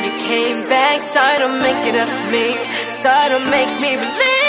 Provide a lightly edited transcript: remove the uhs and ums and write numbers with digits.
you came back, sorry to make it up for me, sorry to make me believe.